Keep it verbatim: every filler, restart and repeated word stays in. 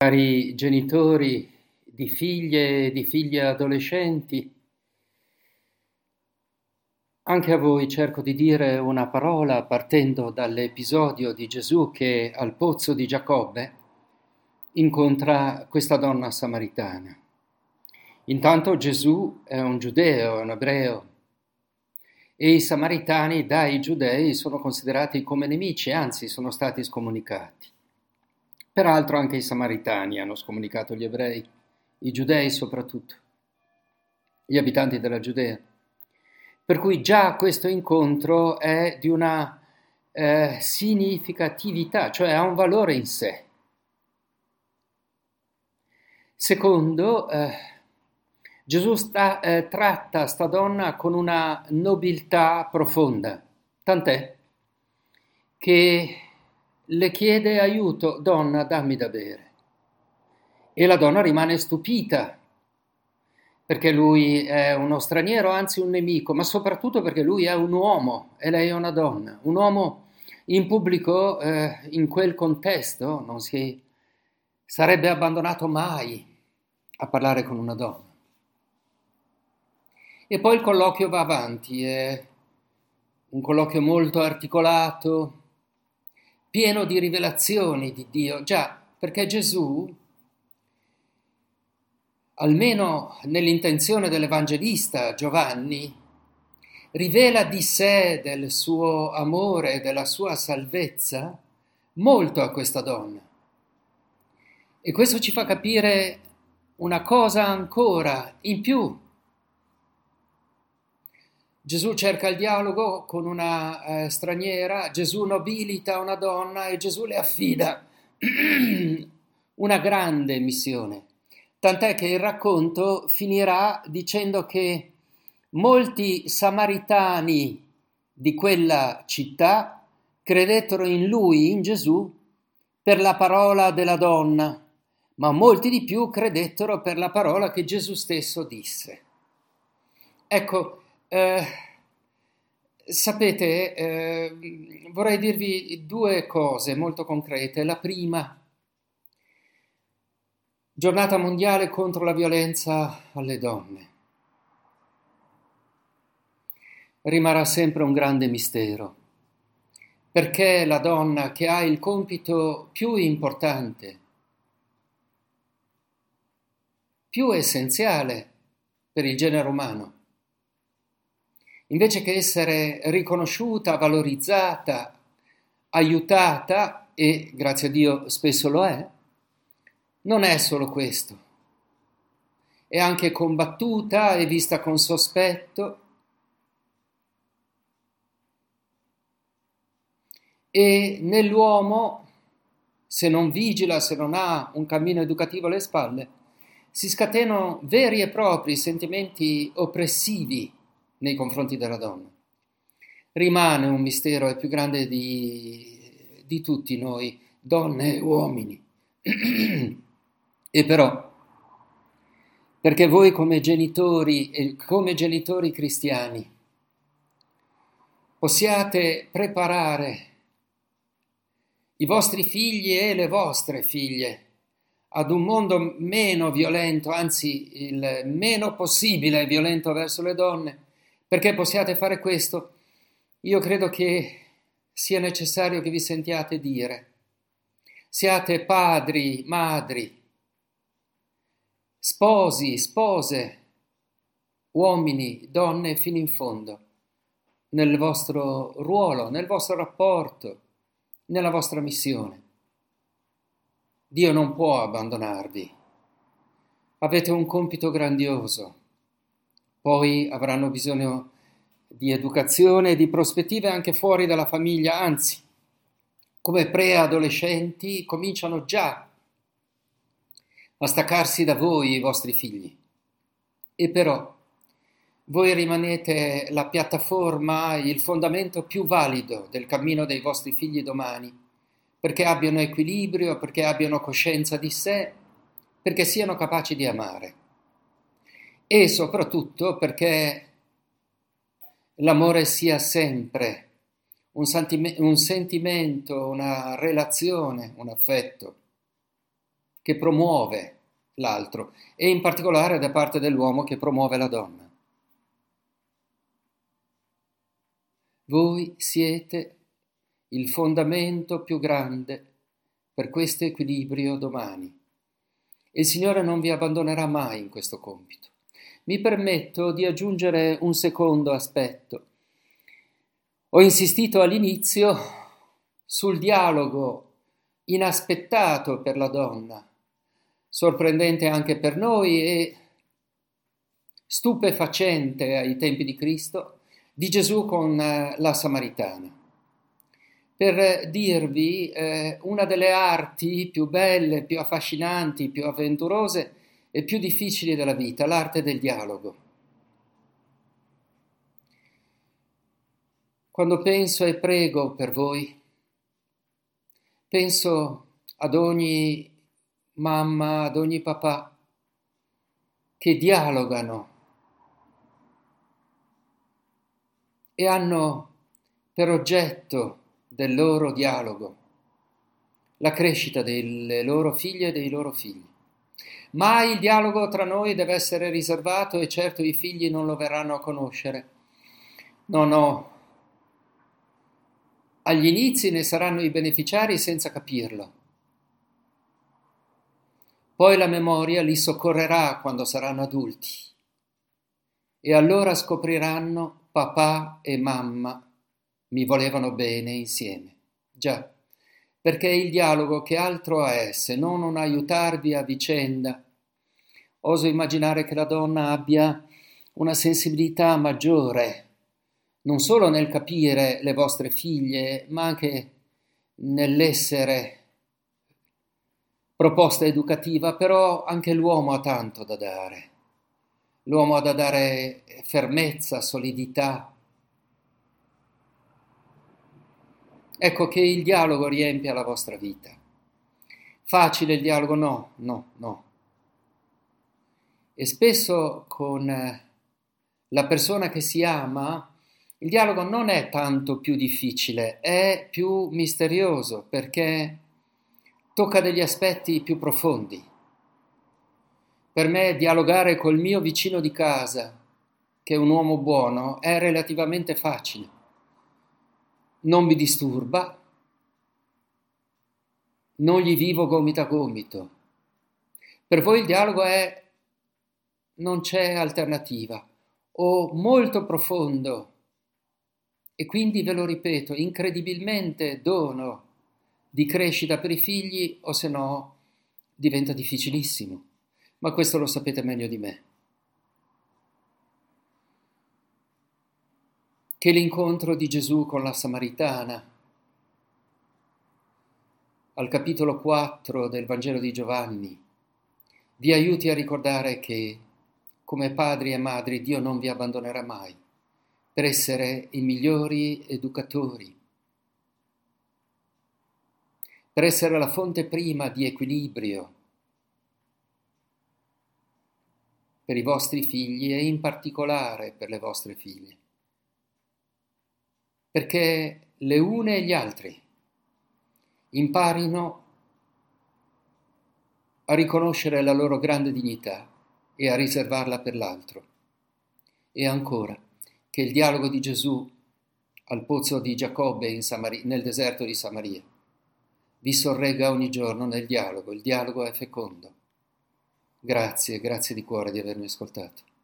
Cari genitori di figlie e di figlie adolescenti, anche a voi cerco di dire una parola partendo dall'episodio di Gesù che al pozzo di Giacobbe incontra questa donna samaritana. Intanto Gesù è un giudeo, è un ebreo, e i samaritani dai giudei sono considerati come nemici, anzi sono stati scomunicati. Peraltro anche i samaritani hanno scomunicato gli ebrei, i giudei soprattutto, gli abitanti della Giudea. Per cui già questo incontro è di una eh, significatività, cioè ha un valore in sé. Secondo, eh, Gesù sta, eh, tratta sta donna con una nobiltà profonda, tant'è che le chiede aiuto: donna, dammi da bere. E la donna rimane stupita, perché lui è uno straniero, anzi un nemico, ma soprattutto perché lui è un uomo e lei è una donna. Un uomo in pubblico, eh, in quel contesto, non si sarebbe abbandonato mai a parlare con una donna. E poi il colloquio va avanti, è un colloquio molto articolato, pieno di rivelazioni di Dio, già, perché Gesù, almeno nell'intenzione dell'Evangelista Giovanni, rivela di sé, del suo amore, della sua salvezza, molto a questa donna. E questo ci fa capire una cosa ancora in più. Gesù cerca il dialogo con una eh, straniera, Gesù nobilita una donna e Gesù le affida una grande missione. Tant'è che il racconto finirà dicendo che molti samaritani di quella città credettero in lui, in Gesù, per la parola della donna, ma molti di più credettero per la parola che Gesù stesso disse. Ecco, eh, sapete, eh, vorrei dirvi due cose molto concrete. La prima: Giornata mondiale contro la violenza alle donne. Rimarrà sempre un grande mistero, perché la donna che ha il compito più importante, più essenziale per il genere umano, invece che essere riconosciuta, valorizzata, aiutata, e grazie a Dio spesso lo è, non è solo questo. È anche combattuta e vista con sospetto. E nell'uomo, se non vigila, se non ha un cammino educativo alle spalle, si scatenano veri e propri sentimenti oppressivi nei confronti della donna. Rimane un mistero, è più grande di, di tutti noi, donne e uomini. E però, perché voi come genitori e come genitori cristiani possiate preparare i vostri figli e le vostre figlie ad un mondo meno violento, anzi il meno possibile violento verso le donne, perché possiate fare questo, io credo che sia necessario che vi sentiate dire: siate padri, madri, sposi, spose, uomini, donne fino in fondo, nel vostro ruolo, nel vostro rapporto, nella vostra missione. Dio non può abbandonarvi. Avete un compito grandioso. Poi avranno bisogno di educazione e di prospettive anche fuori dalla famiglia, anzi, come preadolescenti cominciano già a staccarsi da voi i vostri figli. E però voi rimanete la piattaforma, il fondamento più valido del cammino dei vostri figli domani, perché abbiano equilibrio, perché abbiano coscienza di sé, perché siano capaci di amare. E soprattutto perché l'amore sia sempre un, sentime- un sentimento, una relazione, un affetto che promuove l'altro e in particolare da parte dell'uomo che promuove la donna. Voi siete il fondamento più grande per questo equilibrio domani. Il Signore non vi abbandonerà mai in questo compito. Mi permetto di aggiungere un secondo aspetto. Ho insistito all'inizio sul dialogo inaspettato per la donna, sorprendente anche per noi e stupefacente ai tempi di Cristo, di Gesù con la Samaritana. Per dirvi eh, una delle arti più belle, più affascinanti, più avventurose e più difficili della vita, l'arte del dialogo. Quando penso e prego per voi, penso ad ogni mamma, ad ogni papà che dialogano e hanno per oggetto del loro dialogo la crescita delle loro figlie e dei loro figli. Mai il dialogo tra noi deve essere riservato e certo i figli non lo verranno a conoscere. No, no. Agli inizi ne saranno i beneficiari senza capirlo. Poi la memoria li soccorrerà quando saranno adulti e allora scopriranno papà e mamma mi volevano bene insieme. Già, perché il dialogo che altro è se non un aiutarvi a vicenda? Oso immaginare che la donna abbia una sensibilità maggiore, non solo nel capire le vostre figlie, ma anche nell'essere proposta educativa, però anche l'uomo ha tanto da dare. L'uomo ha da dare fermezza, solidità. Ecco che il dialogo riempia la vostra vita. Facile il dialogo? No, no, no. E spesso con la persona che si ama il dialogo non è tanto più difficile, è più misterioso perché tocca degli aspetti più profondi. Per me dialogare col mio vicino di casa, che è un uomo buono, è relativamente facile. Non mi disturba, non gli vivo gomito a gomito. Per voi il dialogo è non c'è alternativa, o molto profondo, e quindi ve lo ripeto, incredibilmente dono di crescita per i figli, o se no diventa difficilissimo. Ma questo lo sapete meglio di me. Che l'incontro di Gesù con la Samaritana, al capitolo quattro del Vangelo di Giovanni, vi aiuti a ricordare che, come padri e madri, Dio non vi abbandonerà mai, per essere i migliori educatori, per essere la fonte prima di equilibrio per i vostri figli e in particolare per le vostre figlie. Perché le une e gli altri imparino a riconoscere la loro grande dignità e a riservarla per l'altro. E ancora, che il dialogo di Gesù al pozzo di Giacobbe in Samaria, nel deserto di Samaria vi sorregga ogni giorno nel dialogo. Il dialogo è fecondo. Grazie, grazie di cuore di avermi ascoltato.